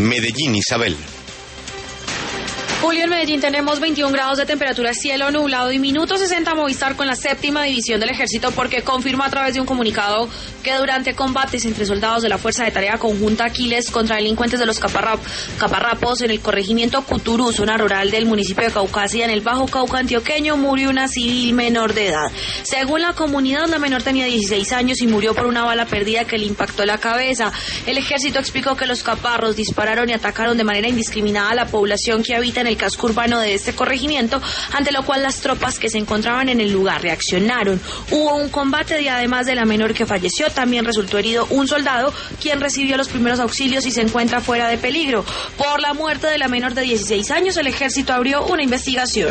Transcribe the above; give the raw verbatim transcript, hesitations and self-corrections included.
Medellín, Isabel. Julio, en Medellín tenemos veintiún grados de temperatura, cielo nublado y minuto sesenta Movistar con la séptima división del ejército, porque confirmó a través de un comunicado que durante combates entre soldados de la Fuerza de Tarea Conjunta Aquiles contra delincuentes de los caparrap, caparrapos en el corregimiento Cuturú, zona rural del municipio de Caucasia, en el Bajo Cauca antioqueño, murió una civil menor de edad. Según la comunidad, la menor tenía dieciséis años y murió por una bala perdida que le impactó la cabeza. El ejército explicó que los caparros dispararon y atacaron de manera indiscriminada a la población que habita en el casco urbano de este corregimiento, ante lo cual las tropas que se encontraban en el lugar reaccionaron. Hubo un combate y además de la menor que falleció, también resultó herido un soldado, quien recibió los primeros auxilios y se encuentra fuera de peligro. Por la muerte de la menor de dieciséis años, el ejército abrió una investigación.